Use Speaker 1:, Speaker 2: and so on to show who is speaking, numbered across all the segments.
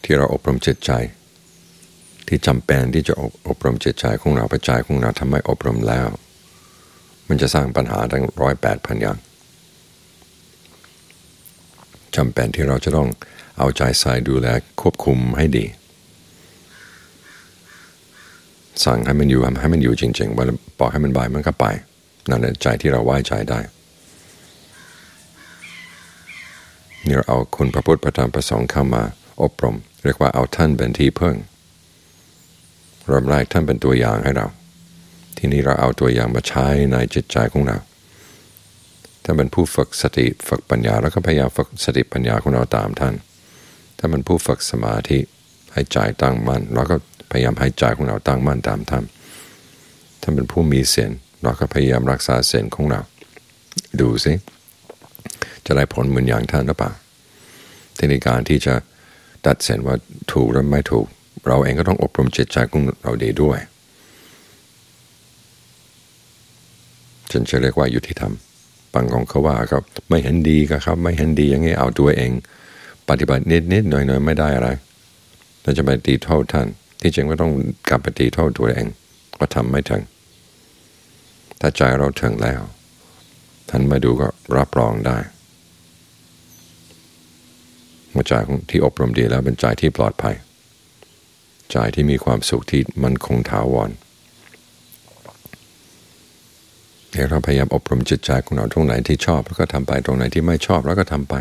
Speaker 1: ที่เราอบรมจิตใจที่จำเป็นที่จะอบรมจิตใจของเราปัจจัยของเราทำให้อบรมแล้วมันจะสร้างปัญหาทั้ง108,000 อย่างจำเป็นที่เราจะต้องเอาใจใส่ดูแลควบคุมให้ดีสั่งให้มันอยู่จริงๆว่าบอกให้มันไปมันก็ไปนั่นแหละใจที่เราไว้ใจได้นี่เราเอาคุณพระพุทธพระธรรมพระสงฆ์เข้ามาอบรมเรียกว่าเอาท่านเป็นที่พึ่งเริ่มแรกท่านเป็นตัวอย่างให้เราทีนี้เราเอาตัวอย่างมาใช้ในจิตใจของเราถ้าเป็นผู้ฝึกสติฝึกปัญญาแล้วก็พยายามฝึกสติปัญญาของเราตามท่านถ้าเป็นผู้ฝึกสมาธิให้ใจตั้งมั่นเราก็พยายามให้ใจของเราตั้งมั่นตามท่านถ้าเป็นผู้มีศีลเราก็พยายามรักษาศีลของเราดูสิจะได้ผลเหมือนอย่างท่านหรือเปล่าทีนี้การที่จะตัดสินว่าถูกหรือไม่ถูกเราเองก็ต้องอบรมจิตใจของเราดีด้วยจนจะเรียกว่ายุติธรรมบางของเขาว่าครับไม่เห็นดีก็ครับไม่เห็นดีอย่างนี้เอาตัวเองปฏิบัตินิดๆหน่อยๆไม่ได้อะไรเราจะไปตีโทษท่านที่จริงก็ต้องกลับไปตีโทษตัวเองว่าทำไม่ถึงถ้าใจเราถึงแล้วท่านมาดูก็รับรองได้ว่าใจที่อบรมดีแล้วเป็นใจที่ปลอดภัยใจที่มีความสุขที่มั่นคงถาวรเราพยายามอบรมจิตใจของเราตรงไหนที่ชอบแล้วก็ทำไปตรงไหนที่ไม่ชอบแล้วก็ทำไป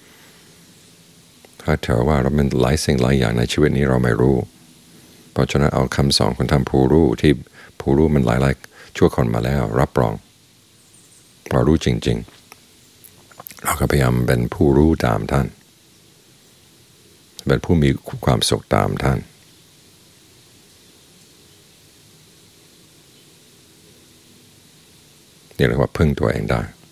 Speaker 1: ถ้าเถอะว่าเราเป็นหลายสิ่งหลายอย่างในชีวิตนี้เราไม่รู้เพราะฉะนั้นเอาคำสอนของท่านผู้รู้ที่ผู้รู้มันหลายชั่วคนมาแล้วรับรองเรารู้จริงๆเราก็พยายามเป็นผู้รู้ตามท่านเป็นผู้มีความสุขตามท่านนี่เรียกว่าพึ่งตัวเองได้